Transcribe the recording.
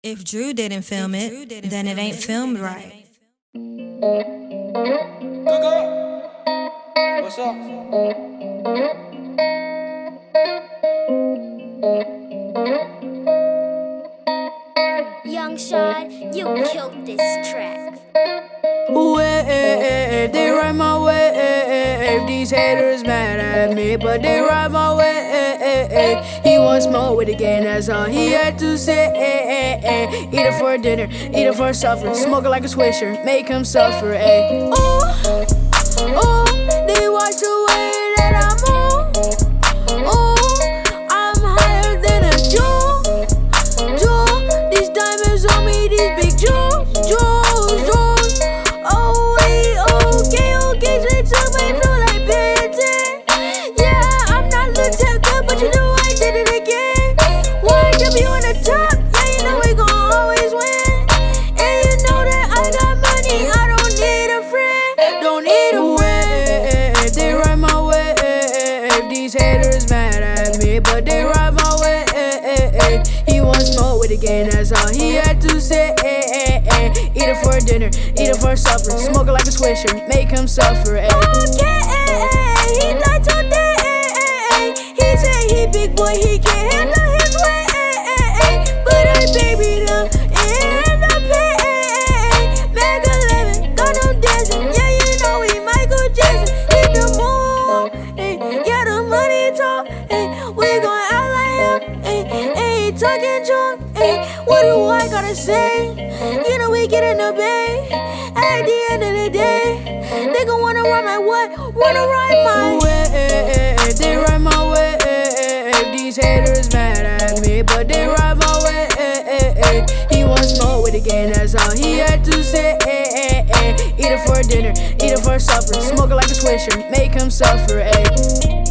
If Drew didn't film it, then it ain't filmed right. What's up? Young Sean, you killed this track. Wave, they ride my wave. These haters mad at me, but they ride my wave. He wants more with the game, that's all he had to say. Eat it for dinner, eat it for supper. Smoke it like a swisher, make him suffer. Ooh, ooh, they watch the way that I move. Ooh, I'm higher than a Jew. These diamonds on me, these big jewels. Oh, wait, okay, straight to my flow like Benton. Yeah, I'm not look too good, but you know I did it again. Why you be on the top? Yeah, you know we gon' always win. And you know that I got money, I don't need a friend. Don't need a friend. They ride my wave. These haters mad at me, but they ride my wave. He wants more with the game, that's all he had to say. Eat it for dinner, eat it for supper. Smoke it like a swisher, make him suffer. Okay, he died today. He said he big boy, he can't handle his way. But I baby them in the pain. Mag 11, got them dancing. Yeah, you know we Michael Jackson. Hit the moon, yeah, the money talk. We gon' out like him. Talking drunk. What do I gotta say? You know we get in the bay. At the end of the day, they gon' wanna ride my what? Wanna ride my way. They ride my way. These haters mad at me, but they ride my way. He wants more with the game, that's all he had to say. Eat it for dinner, eat it for supper. Smoke it like a swisher, make him suffer.